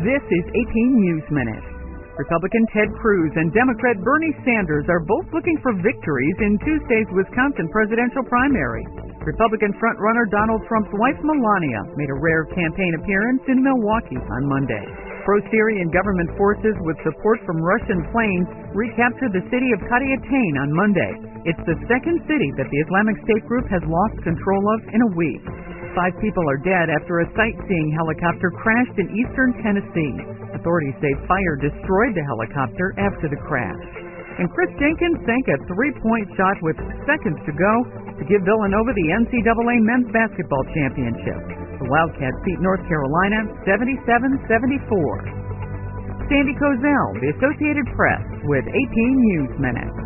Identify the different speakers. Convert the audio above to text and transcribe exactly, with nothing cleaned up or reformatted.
Speaker 1: This is eighteen News Minute. Republican Ted Cruz and Democrat Bernie Sanders are both looking for victories in Tuesday's Wisconsin presidential primary. Republican frontrunner Donald Trump's wife Melania made a rare campaign appearance in Milwaukee on Monday. Pro-Syrian government forces with support from Russian planes recaptured the city of Qadiatain on Monday. It's the second city that the Islamic State group has lost control of in a week. Five people are dead after a sightseeing helicopter crashed in eastern Tennessee. Authorities say fire destroyed the helicopter after the crash. And Chris Jenkins sank a three-point shot with seconds to go to give Villanova the N C double A men's basketball championship. The Wildcats beat North Carolina seventy-seven seventy-four. Sandy Kozel, The Associated Press, with eighteen News Minute.